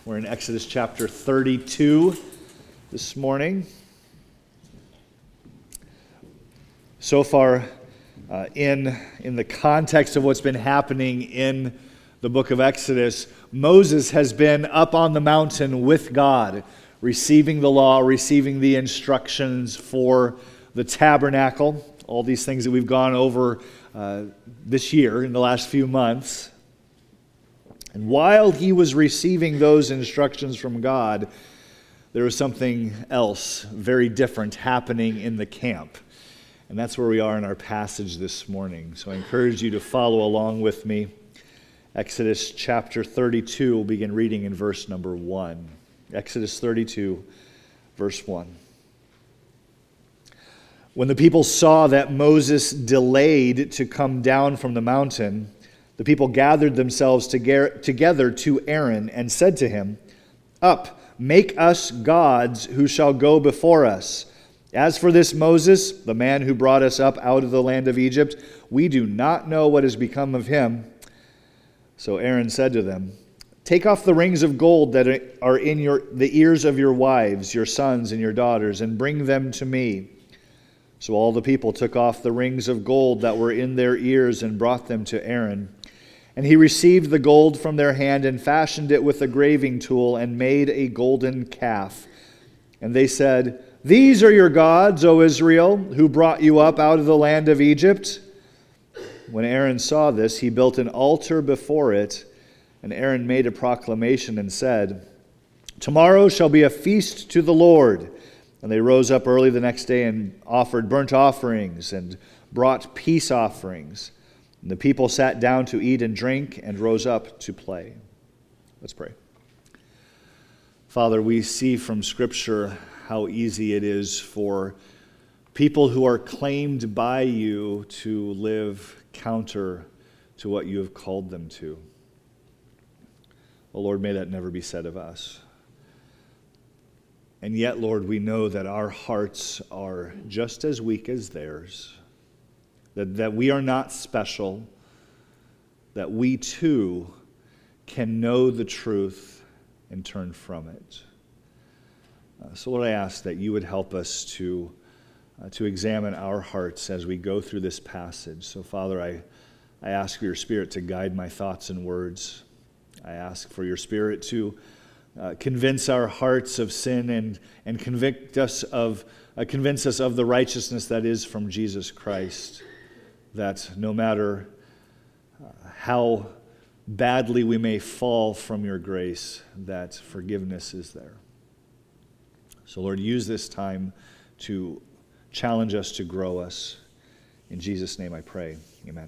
We're in Exodus chapter 32 this morning. So far, in the context of what's been happening in the book of Exodus, Moses has been up on the mountain with God, receiving the law, receiving the instructions for the tabernacle, all these things that we've gone over this year in the last few months. And while he was receiving those instructions from God, there was something else very different happening in the camp. And that's where we are in our passage this morning. So I encourage you to follow along with me. Exodus chapter 32, we'll begin reading in verse number 1. Exodus 32, verse 1. When the people saw that Moses delayed to come down from the mountain, the people gathered themselves together to Aaron and said to him, "Up, make us gods who shall go before us. As for this Moses, the man who brought us up out of the land of Egypt, we do not know what has become of him." So Aaron said to them, "Take off the rings of gold that are in the ears of your wives, your sons, and your daughters, and bring them to me." So all the people took off the rings of gold that were in their ears and brought them to Aaron. And he received the gold from their hand and fashioned it with a graving tool and made a golden calf. And they said, "These are your gods, O Israel, who brought you up out of the land of Egypt." When Aaron saw this, he built an altar before it, and Aaron made a proclamation and said, "Tomorrow shall be a feast to the Lord." And they rose up early the next day and offered burnt offerings and brought peace offerings. And the people sat down to eat and drink and rose up to play. Let's pray. Father, we see from Scripture how easy it is for people who are claimed by you to live counter to what you have called them to. Oh Lord, may that never be said of us. And yet, Lord, we know that our hearts are just as weak as theirs, that we are not special, that we too can know the truth and turn from it. So Lord, I ask that you would help us to examine our hearts as we go through this passage. So Father, I ask for your Spirit to guide my thoughts and words. I ask for your Spirit to convince our hearts of sin and convince us of the righteousness that is from Jesus Christ. That no matter how badly we may fall from your grace, that forgiveness is there. So Lord, use this time to challenge us, to grow us. In Jesus' name I pray. Amen.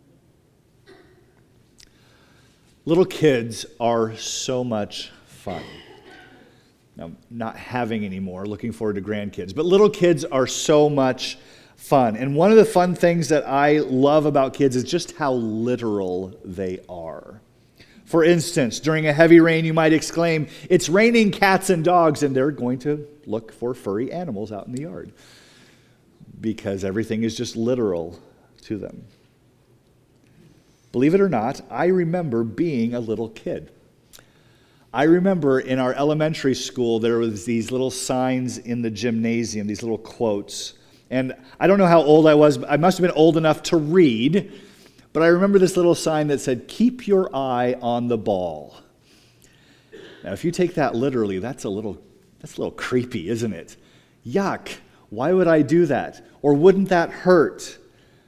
Little kids are so much fun. Now, not having any more, looking forward to grandkids, but little kids are so much fun. And one of the fun things that I love about kids is just how literal they are. For instance, during a heavy rain, you might exclaim, "It's raining cats and dogs," and they're going to look for furry animals out in the yard because everything is just literal to them. Believe it or not, I remember being a little kid. I remember in our elementary school, there was these little signs in the gymnasium, these little quotes. And I don't know how old I was, but I must have been old enough to read, but I remember this little sign that said, "Keep your eye on the ball." Now, if you take that literally, that's a little creepy, isn't it? Yuck, why would I do that? Or wouldn't that hurt?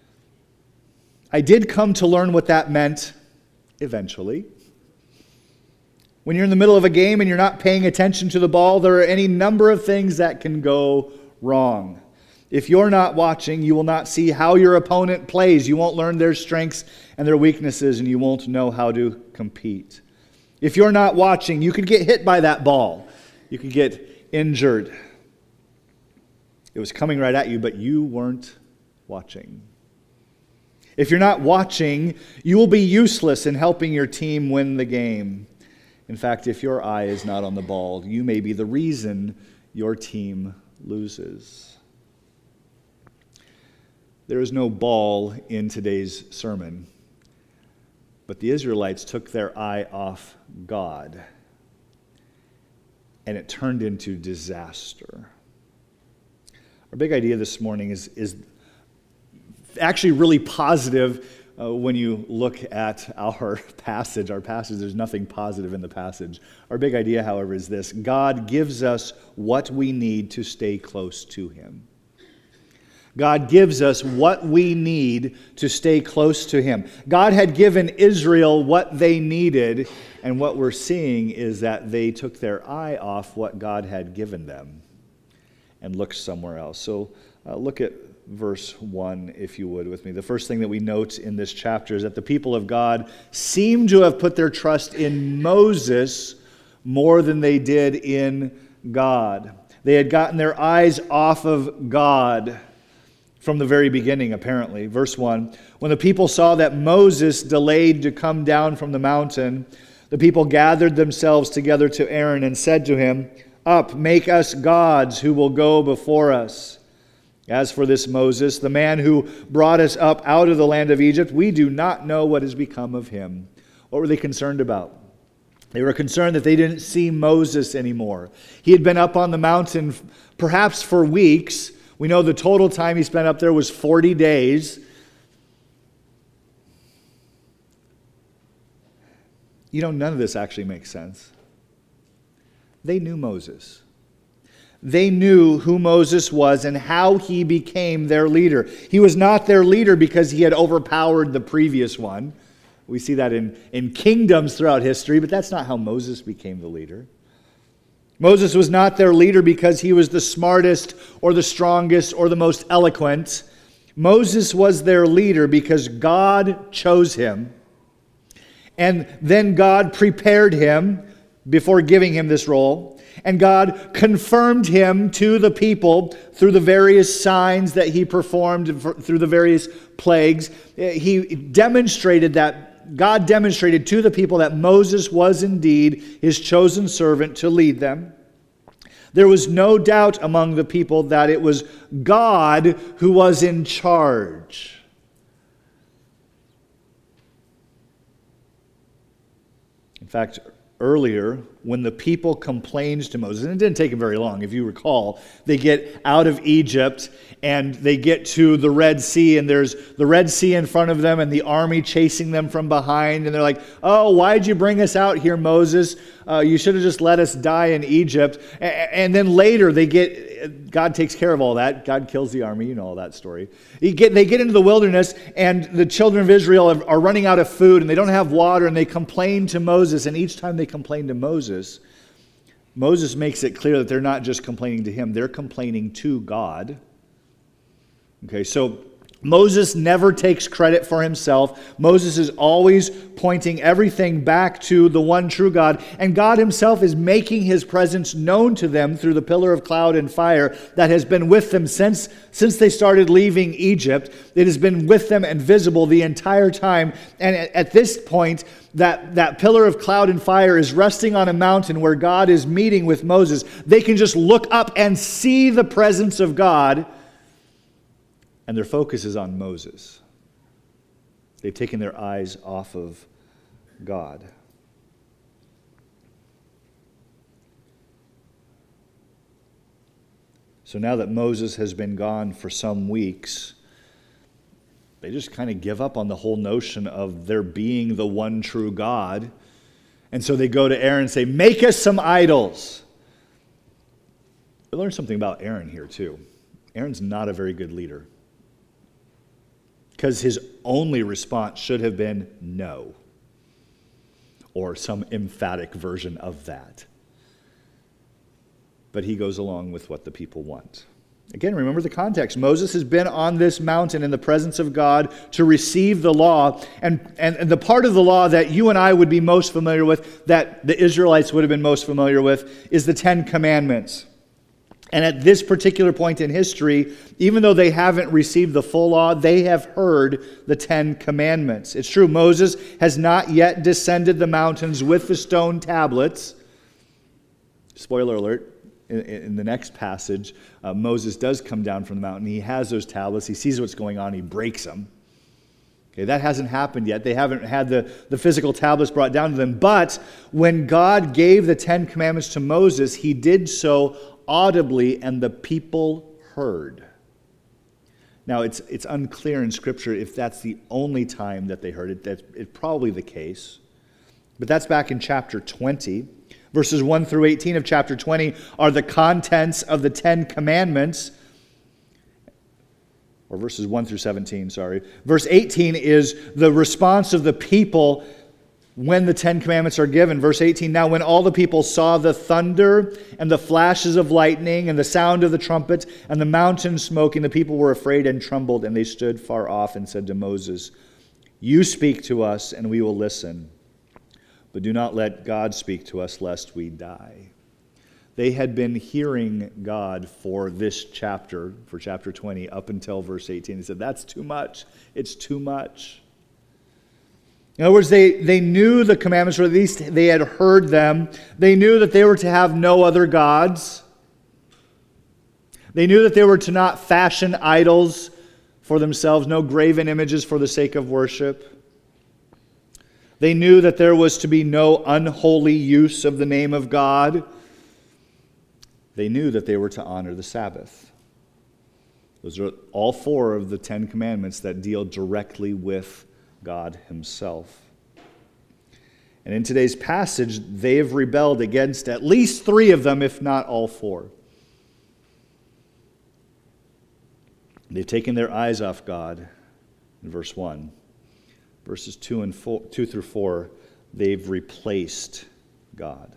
I did come to learn what that meant eventually. When you're in the middle of a game and you're not paying attention to the ball, there are any number of things that can go wrong. If you're not watching, you will not see how your opponent plays. You won't learn their strengths and their weaknesses, and you won't know how to compete. If you're not watching, you could get hit by that ball. You could get injured. It was coming right at you, but you weren't watching. If you're not watching, you will be useless in helping your team win the game. In fact, if your eye is not on the ball, you may be the reason your team loses. There is no ball in today's sermon, but the Israelites took their eye off God and it turned into disaster. Our big idea this morning is actually really positive when you look at our passage. There's nothing positive in the passage. Our big idea, however, is this: God gives us what we need to stay close to Him. God gives us what we need to stay close to Him. God had given Israel what they needed, and what we're seeing is that they took their eye off what God had given them and looked somewhere else. So look at verse 1, if you would, with me. The first thing that we note in this chapter is that the people of God seem to have put their trust in Moses more than they did in God. They had gotten their eyes off of God from the very beginning, apparently. Verse 1, when the people saw that Moses delayed to come down from the mountain, the people gathered themselves together to Aaron and said to him, "Up, make us gods who will go before us. As for this Moses, the man who brought us up out of the land of Egypt, we do not know what has become of him." What were they concerned about? They were concerned that they didn't see Moses anymore. He had been up on the mountain perhaps for weeks. We know the total time he spent up there was 40 days. None of this actually makes sense. They knew Moses. They knew who Moses was and how he became their leader. He was not their leader because he had overpowered the previous one. We see that in kingdoms throughout history, but that's not how Moses became the leader. Moses was not their leader because he was the smartest or the strongest or the most eloquent. Moses was their leader because God chose him. And then God prepared him before giving him this role. And God confirmed him to the people through the various signs that he performed, through the various plagues. God demonstrated to the people that Moses was indeed his chosen servant to lead them. There was no doubt among the people that it was God who was in charge. In fact, earlier, when the people complained to Moses, and it didn't take them very long, if you recall, they get out of Egypt and they get to the Red Sea, and there's the Red Sea in front of them and the army chasing them from behind, and they're like, "Oh, why'd you bring us out here, Moses? You should have just let us die in Egypt." And then later God takes care of all that. God kills the army, you know all that story. They get into the wilderness, and the children of Israel are running out of food, and they don't have water, and they complain to Moses, and each time they complain to Moses makes it clear that they're not just complaining to him, they're complaining to God. Okay, so Moses never takes credit for himself. Moses is always pointing everything back to the one true God. And God himself is making his presence known to them through the pillar of cloud and fire that has been with them since they started leaving Egypt. It has been with them and visible the entire time. And at this point, that pillar of cloud and fire is resting on a mountain where God is meeting with Moses. They can just look up and see the presence of God. And their focus is on Moses. They've taken their eyes off of God. So now that Moses has been gone for some weeks, they just kind of give up on the whole notion of there being the one true God. And so they go to Aaron and say, "Make us some idols." We learn something about Aaron here too. Aaron's not a very good leader, because his only response should have been no, or some emphatic version of that. But he goes along with what the people want. Again, remember the context. Moses has been on this mountain in the presence of God to receive the law. And the part of the law that you and I would be most familiar with, that the Israelites would have been most familiar with, is the 10 Commandments. And at this particular point in history, even though they haven't received the full law, they have heard the 10 Commandments. It's true, Moses has not yet descended the mountains with the stone tablets. Spoiler alert, in the next passage, Moses does come down from the mountain. He has those tablets. He sees what's going on. He breaks them. Okay, that hasn't happened yet. They haven't had the physical tablets brought down to them. But when God gave the Ten Commandments to Moses, he did so audibly, and the people heard. Now, it's unclear in Scripture if that's the only time that they heard it. It's probably the case. But that's back in chapter 20. Verses 1 through 18 of chapter 20 are the contents of the Ten Commandments. Or verses 1 through 17, sorry. Verse 18 is the response of the people when the Ten Commandments are given. Verse 18, now when all the people saw the thunder and the flashes of lightning and the sound of the trumpet and the mountain smoking, the people were afraid and trembled, and they stood far off and said to Moses, you speak to us and we will listen, but do not let God speak to us lest we die. They had been hearing God for this chapter, for chapter 20, up until verse 18. They said, that's too much. It's too much. In other words, they knew the commandments, or at least they had heard them. They knew that they were to have no other gods. They knew that they were to not fashion idols for themselves, no graven images for the sake of worship. They knew that there was to be no unholy use of the name of God. They knew that they were to honor the Sabbath. Those are all four of the Ten Commandments that deal directly with God himself. And in today's passage, they have rebelled against at least three of them, if not all four. They've taken their eyes off God in verse 1. Verses 2 through 4, they've replaced God.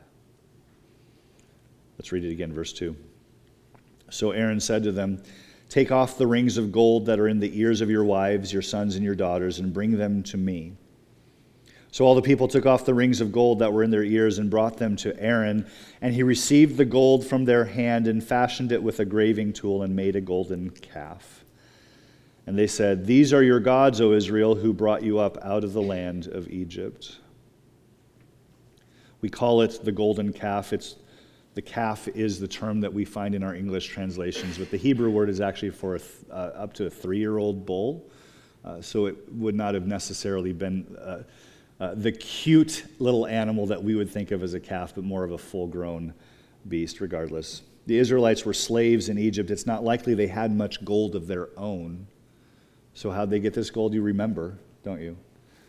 Let's read it again, verse 2. So Aaron said to them, take off the rings of gold that are in the ears of your wives, your sons, and your daughters, and bring them to me. So all the people took off the rings of gold that were in their ears and brought them to Aaron, and he received the gold from their hand and fashioned it with a graving tool and made a golden calf. And they said, these are your gods, O Israel, who brought you up out of the land of Egypt. We call it the golden calf. The calf is the term that we find in our English translations, but the Hebrew word is actually for up to a 3-year-old bull. So it would not have necessarily been the cute little animal that we would think of as a calf, but more of a full-grown beast regardless. The Israelites were slaves in Egypt. It's not likely they had much gold of their own. So how'd they get this gold? You remember, don't you?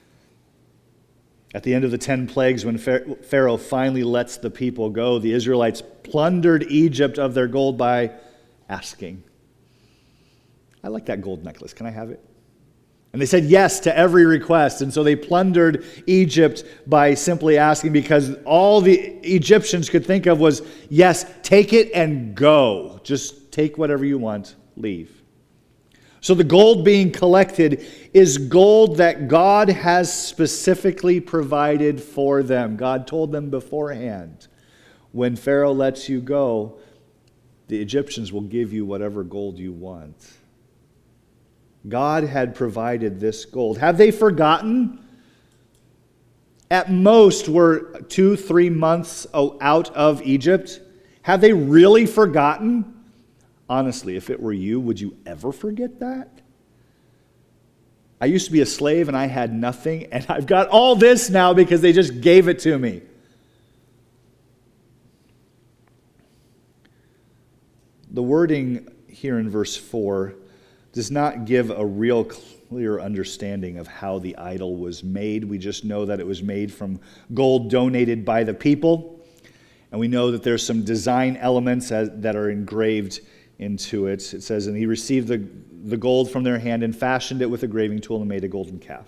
At the end of the 10 plagues, when Pharaoh finally lets the people go, the Israelites plundered Egypt of their gold by asking. I like that gold necklace. Can I have it? And they said yes to every request. And so they plundered Egypt by simply asking, because all the Egyptians could think of was, yes, take it and go. Just take whatever you want, leave. So the gold being collected is gold that God has specifically provided for them. God told them beforehand, when Pharaoh lets you go, the Egyptians will give you whatever gold you want. God had provided this gold. Have they forgotten? At most, we're 2-3 months out of Egypt. Have they really forgotten? Honestly, if it were you, would you ever forget that? I used to be a slave and I had nothing, and I've got all this now because they just gave it to me. The wording here in verse 4 does not give a real clear understanding of how the idol was made. We just know that it was made from gold donated by the people, and we know that there's some design elements that are engraved into it. It says, and he received the gold from their hand and fashioned it with a graving tool and made a golden calf.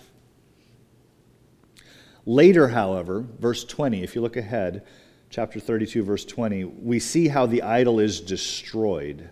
Later, however, verse 20, if you look ahead, chapter 32, verse 20, we see how the idol is destroyed.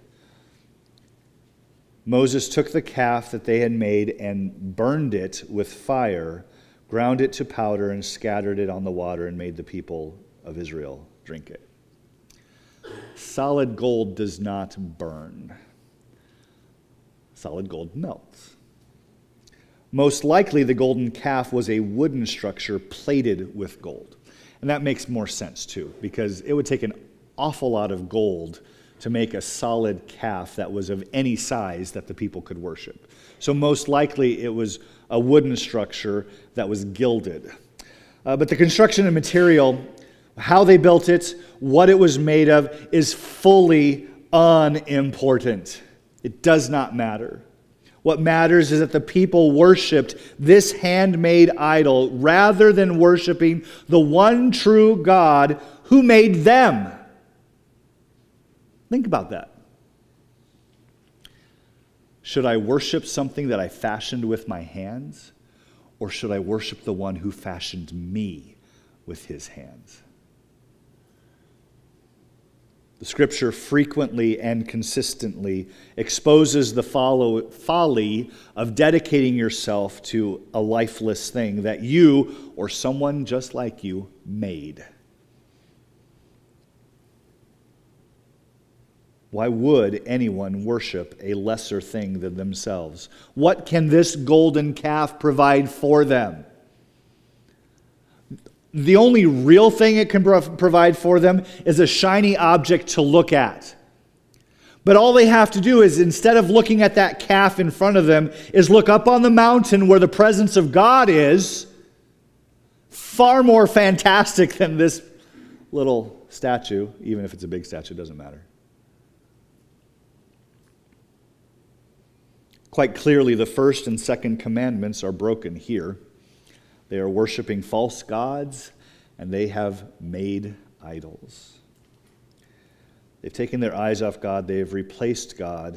Moses took the calf that they had made and burned it with fire, ground it to powder, and scattered it on the water, and made the people of Israel drink it. Solid gold does not burn. Solid gold melts. Most likely, the golden calf was a wooden structure plated with gold. And that makes more sense, too, because it would take an awful lot of gold to make a solid calf that was of any size that the people could worship. So most likely, it was a wooden structure that was gilded. But the construction and material, how they built it, what it was made of, is fully unimportant. It does not matter. What matters is that the people worshiped this handmade idol rather than worshiping the one true God who made them. Think about that. Should I worship something that I fashioned with my hands, or should I worship the one who fashioned me with his hands? The Scripture frequently and consistently exposes the folly of dedicating yourself to a lifeless thing that you or someone just like you made. Why would anyone worship a lesser thing than themselves? What can this golden calf provide for them? The only real thing it can provide for them is a shiny object to look at. But all they have to do is, instead of looking at that calf in front of them, is look up on the mountain where the presence of God is. Far more fantastic than this little statue, even if it's a big statue, it doesn't matter. Quite clearly, the first and second commandments are broken here. They are worshiping false gods, and they have made idols. They've taken their eyes off God. They have replaced God.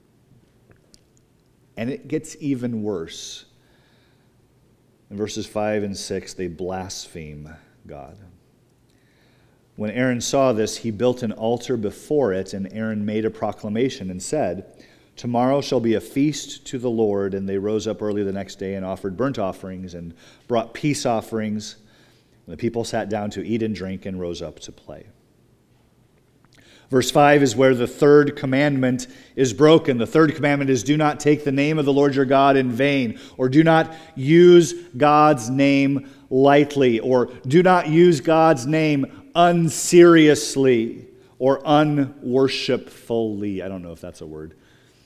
And it gets even worse. In verses 5 and 6, they blaspheme God. When Aaron saw this, he built an altar before it, and Aaron made a proclamation and said, "Tomorrow shall be a feast to the Lord." And they rose up early the next day and offered burnt offerings and brought peace offerings. And the people sat down to eat and drink and rose up to play. Verse 5 is where the third commandment is broken. The third commandment is, do not take the name of the Lord your God in vain, or do not use God's name lightly, or do not use God's name unseriously or unworshipfully. I don't know if that's a word.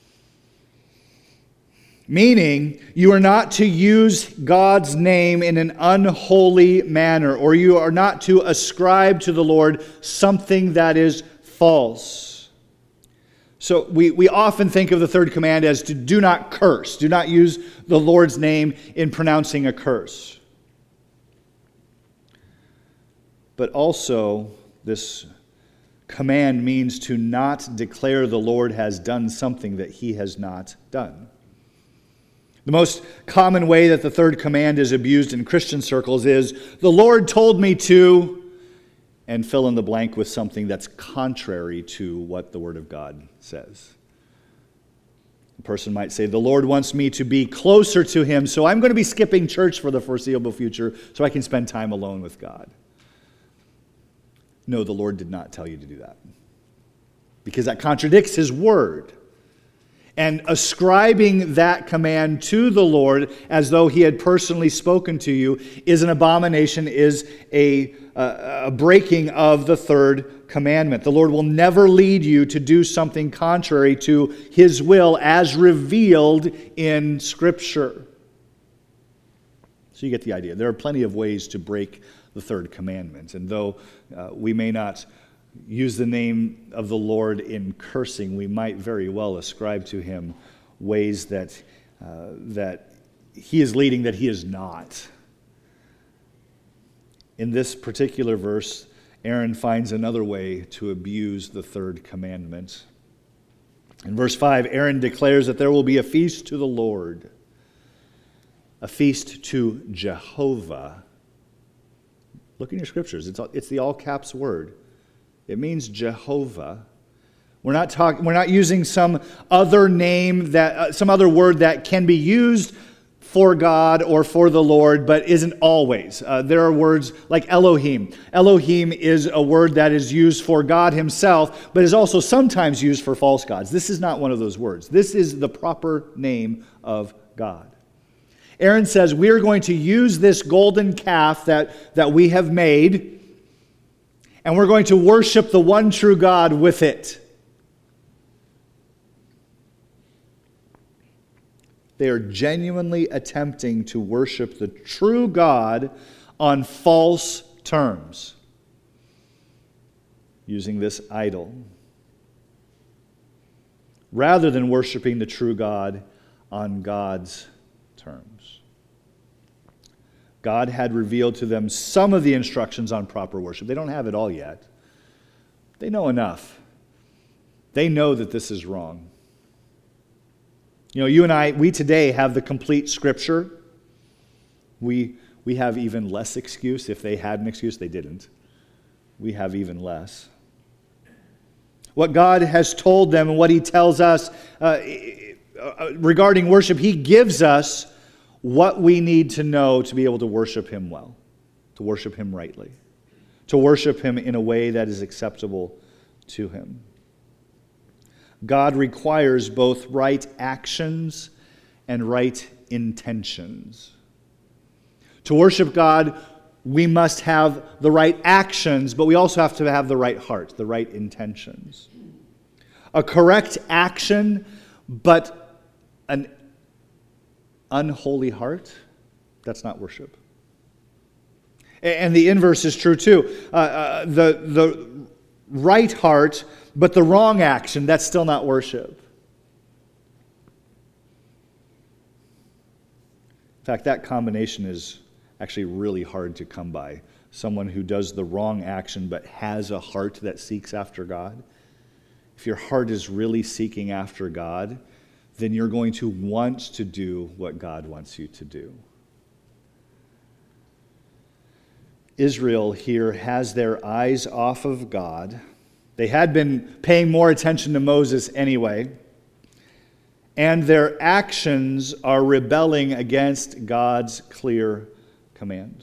Meaning, you are not to use God's name in an unholy manner, or you are not to ascribe to the Lord something that is false. So we often think of the third command as to do not curse. Do not use the Lord's name in pronouncing a curse. But also, this command means to not declare the Lord has done something that he has not done. The most common way that the third command is abused in Christian circles is, the Lord told me to, and fill in the blank with something that's contrary to what the Word of God says. A person might say, the Lord wants me to be closer to him, so I'm going to be skipping church for the foreseeable future so I can spend time alone with God. No, the Lord did not tell you to do that, because that contradicts his word. And ascribing that command to the Lord as though he had personally spoken to you is an abomination, is a breaking of the third commandment. The Lord will never lead you to do something contrary to his will as revealed in Scripture. So you get the idea. There are plenty of ways to break the third commandment. And though we may not use the name of the Lord in cursing, we might very well ascribe to him ways that he is leading that he is not. In this particular verse, Aaron finds another way to abuse the third commandment. In verse 5, Aaron declares that there will be a feast to the Lord, a feast to Jehovah. Look in your scriptures. It's the all caps word. It means Jehovah. We're not using some other name some other word that can be used for God or for the Lord, but isn't always. There are words like Elohim. Elohim is a word that is used for God himself, but is also sometimes used for false gods. This is not one of those words. This is the proper name of God. Aaron says, we are going to use this golden calf that we have made, and we're going to worship the one true God with it. They are genuinely attempting to worship the true God on false terms, using this idol, rather than worshiping the true God on God's terms. God had revealed to them some of the instructions on proper worship. They don't have it all yet. They know enough. They know that this is wrong. You know, you and I, we today have the complete Scripture. We have even less excuse. If they had an excuse, they didn't. We have even less. What God has told them and what He tells us regarding worship, He gives us what we need to know to be able to worship Him well, to worship Him rightly, to worship Him in a way that is acceptable to Him. God requires both right actions and right intentions. To worship God, we must have the right actions, but we also have to have the right heart, the right intentions. A correct action, but an unholy heart, that's not worship. And the inverse is true too. The right heart, but the wrong action, that's still not worship. In fact, that combination is actually really hard to come by. Someone who does the wrong action but has a heart that seeks after God. If your heart is really seeking after God, then you're going to want to do what God wants you to do. Israel here has their eyes off of God. They had been paying more attention to Moses anyway. And their actions are rebelling against God's clear command.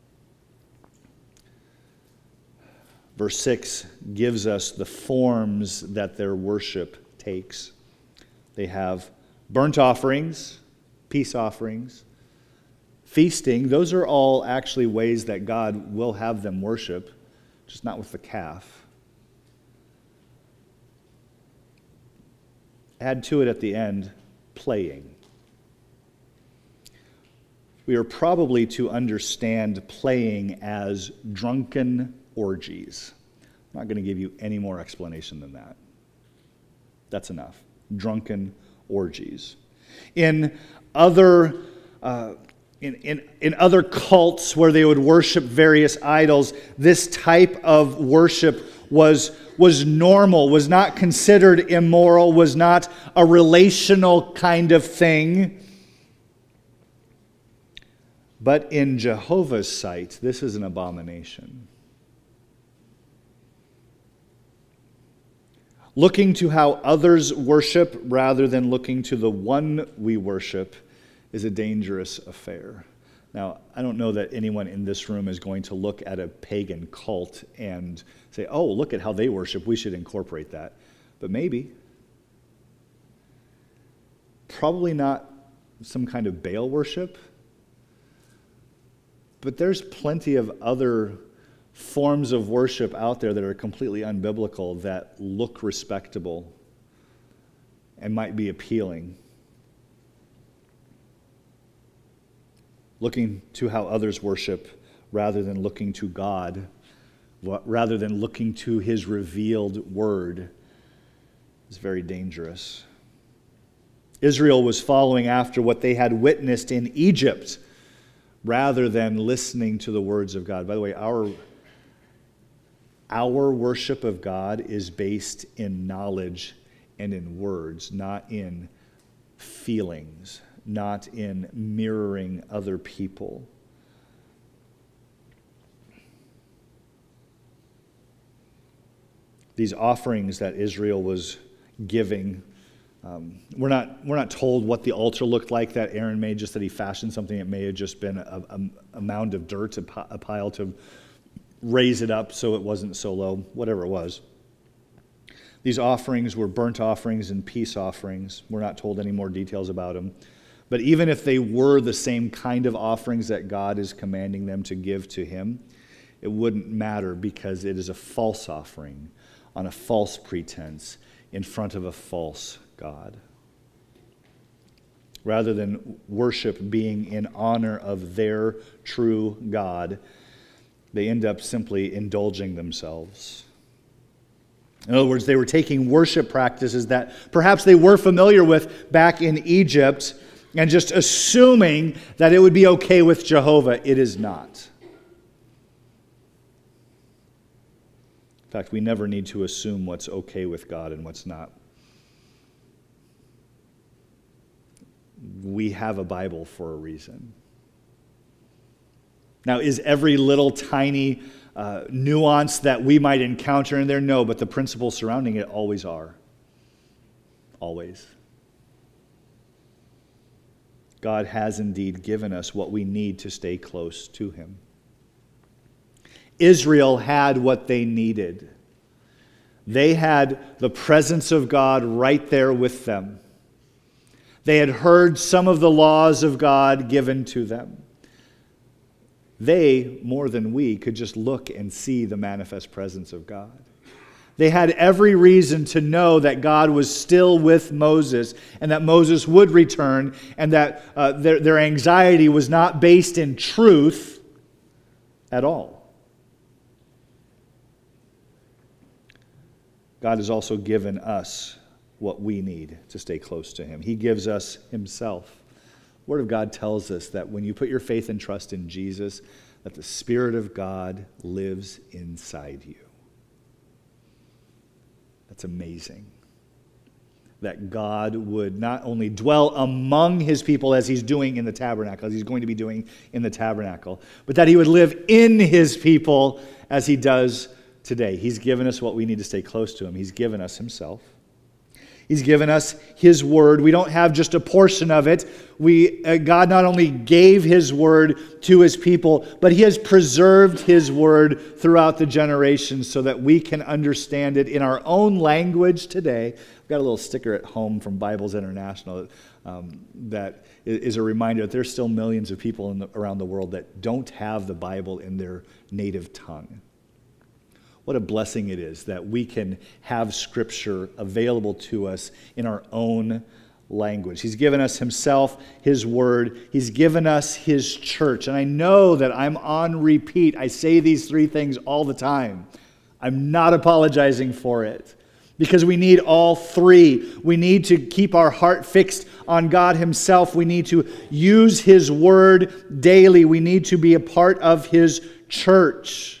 Verse 6 gives us the forms that their worship takes. They have burnt offerings, peace offerings, feasting. Those are all actually ways that God will have them worship, just not with the calf. Add to it at the end, playing. We are probably to understand playing as drunken orgies. I'm not going to give you any more explanation than that. That's enough. Drunken orgies. In other cults where they would worship various idols, this type of worship was normal, was not considered immoral, was not a relational kind of thing. But in Jehovah's sight, this is an abomination. Looking to how others worship rather than looking to the one we worship is a dangerous affair. Now, I don't know that anyone in this room is going to look at a pagan cult and say, oh, look at how they worship, we should incorporate that. But maybe. Probably not some kind of Baal worship. But there's plenty of other forms of worship out there that are completely unbiblical that look respectable and might be appealing. Looking to how others worship rather than looking to God, rather than looking to His revealed word, is very dangerous. Israel was following after what they had witnessed in Egypt rather than listening to the words of God. By the way, our worship of God is based in knowledge and in words, not in feelings, not in mirroring other people. These offerings that Israel was giving, we're not told what the altar looked like that Aaron made, just that he fashioned something. It may have just been a mound of dirt, a pile to raise it up so it wasn't so low, whatever it was. These offerings were burnt offerings and peace offerings. We're not told any more details about them. But even if they were the same kind of offerings that God is commanding them to give to Him, it wouldn't matter because it is a false offering on a false pretense in front of a false God. rather than worship being in honor of their true God, they end up simply indulging themselves. In other words, they were taking worship practices that perhaps they were familiar with back in Egypt and just assuming that it would be okay with Jehovah. It is not. In fact, we never need to assume what's okay with God and what's not. We have a Bible for a reason. Now, is every little tiny nuance that we might encounter in there? No, but the principles surrounding it always are. Always. God has indeed given us what we need to stay close to Him. Israel had what they needed. They had the presence of God right there with them. They had heard some of the laws of God given to them. They, more than we, could just look and see the manifest presence of God. They had every reason to know that God was still with Moses and that Moses would return, and that their anxiety was not based in truth at all. God has also given us what we need to stay close to Him. He gives us Himself. The Word of God tells us that when you put your faith and trust in Jesus, that the Spirit of God lives inside you. That's amazing. That God would not only dwell among His people as He's doing in the tabernacle, as He's going to be doing in the tabernacle, but that He would live in His people as He does today. He's given us what we need to stay close to Him. He's given us Himself. He's given us His Word. We don't have just a portion of it. God not only gave His Word to His people, but He has preserved His Word throughout the generations so that we can understand it in our own language today. I've got a little sticker at home from Bibles International that is a reminder that there's still millions of people around the world that don't have the Bible in their native tongue. What a blessing it is that we can have Scripture available to us in our own language. He's given us Himself, His Word. He's given us His church. And I know that I'm on repeat. I say these three things all the time. I'm not apologizing for it, because we need all three. We need to keep our heart fixed on God Himself. We need to use His Word daily. We need to be a part of His church.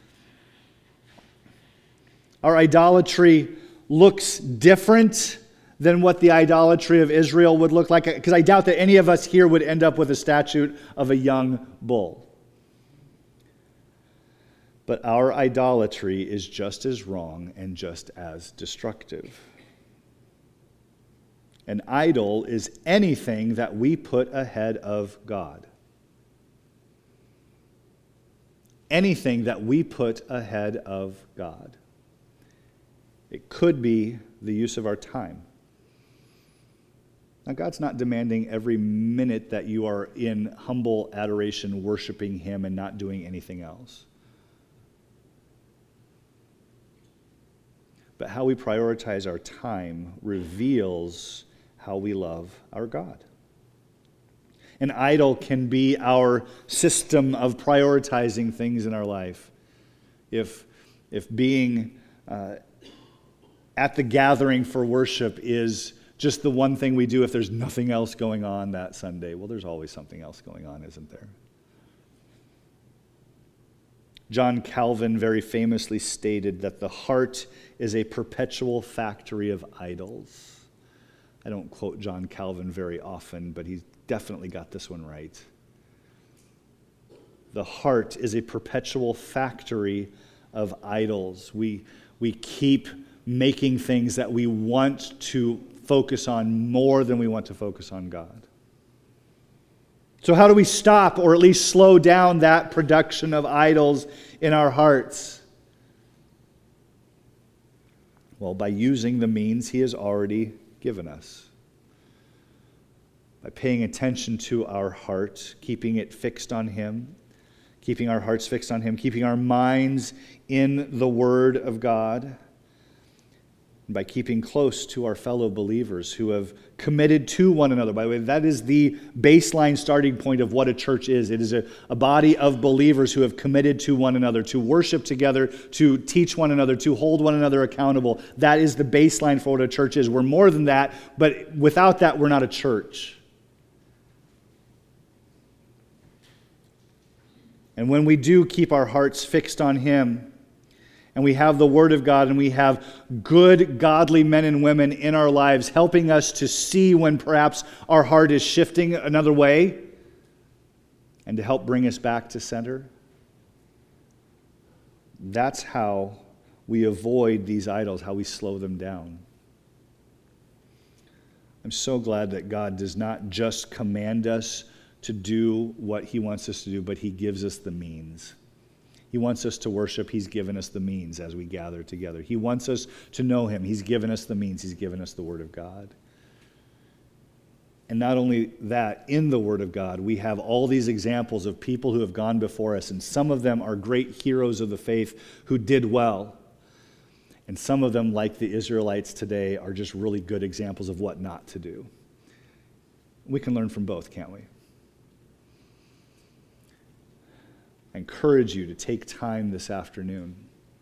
Our idolatry looks different than what the idolatry of Israel would look like, because I doubt that any of us here would end up with a statue of a young bull. But our idolatry is just as wrong and just as destructive. An idol is anything that we put ahead of God. Anything that we put ahead of God. It could be the use of our time. Now, God's not demanding every minute that you are in humble adoration, worshiping Him and not doing anything else. But how we prioritize our time reveals how we love our God. An idol can be our system of prioritizing things in our life. If being at the gathering for worship is just the one thing we do if there's nothing else going on that Sunday. Well, there's always something else going on, isn't there? John Calvin very famously stated that the heart is a perpetual factory of idols. I don't quote John Calvin very often, but he's definitely got this one right. The heart is a perpetual factory of idols. We keep making things that we want to focus on more than we want to focus on God. So how do we stop or at least slow down that production of idols in our hearts? Well, by using the means He has already given us. By paying attention to our heart, keeping it fixed on Him, keeping our hearts fixed on Him, keeping our minds in the Word of God. and by keeping close to our fellow believers who have committed to one another. By the way, that is the baseline starting point of what a church is. It is a body of believers who have committed to one another, to worship together, to teach one another, to hold one another accountable. That is the baseline for what a church is. We're more than that, but without that, we're not a church. And when we do keep our hearts fixed on Him, and we have the Word of God, and we have good, godly men and women in our lives helping us to see when perhaps our heart is shifting another way and to help bring us back to center. That's how we avoid these idols, how we slow them down. I'm so glad that God does not just command us to do what He wants us to do, but He gives us the means. He wants us to worship. He's given us the means as we gather together. He wants us to know Him. He's given us the means. He's given us the Word of God. And not only that, in the Word of God, we have all these examples of people who have gone before us, and some of them are great heroes of the faith who did well. And some of them, like the Israelites today, are just really good examples of what not to do. We can learn from both, can't we? I encourage you to take time this afternoon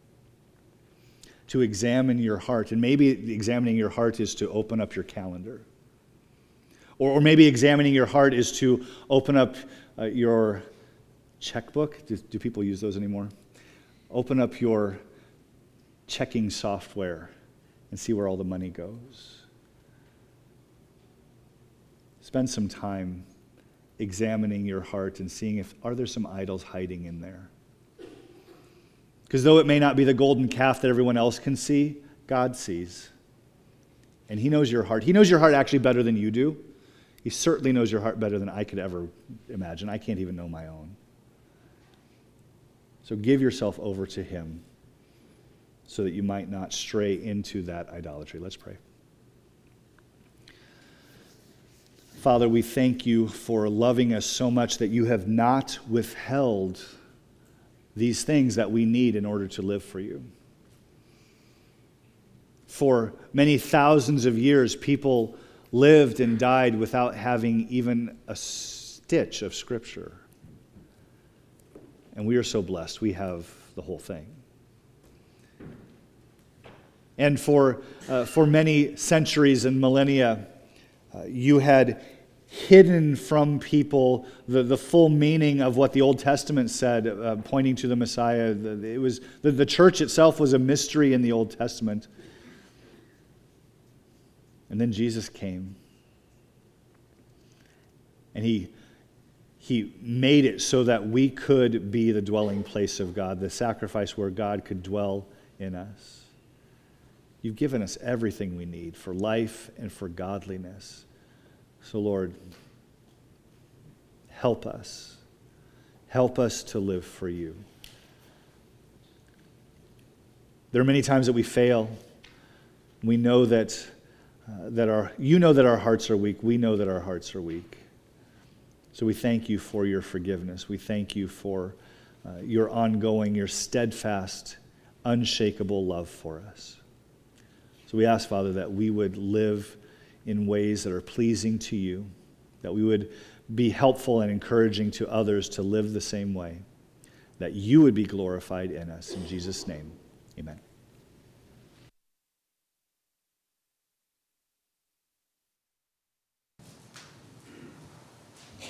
to examine your heart. And maybe examining your heart is to open up your calendar. Or maybe examining your heart is to open up your checkbook. Do people use those anymore? Open up your checking software and see where all the money goes. Spend some time examining your heart and seeing are there some idols hiding in there. Because though it may not be the golden calf that everyone else can see, God sees. And He knows your heart. He knows your heart actually better than you do. He certainly knows your heart better than I could ever imagine. I can't even know my own. So give yourself over to Him so that you might not stray into that idolatry. Let's pray. Father, we thank You for loving us so much that You have not withheld these things that we need in order to live for You. For many thousands of years, people lived and died without having even a stitch of Scripture. And we are so blessed. We have the whole thing. And for many centuries and millennia, You had hidden from people the full meaning of what the Old Testament said, pointing to the Messiah. It was the church itself was a mystery in the Old Testament. And then Jesus came. And He made it so that we could be the dwelling place of God, the sacrifice where God could dwell in us. You've given us everything we need for life and for godliness. So, Lord, help us. Help us to live for You. There are many times that we fail. We know that You know that our hearts are weak. We know that our hearts are weak. So we thank You for Your forgiveness. We thank You for Your ongoing, Your steadfast, unshakable love for us. So we ask, Father, that we would live in ways that are pleasing to You, that we would be helpful and encouraging to others to live the same way, that You would be glorified in us. In Jesus' name, amen.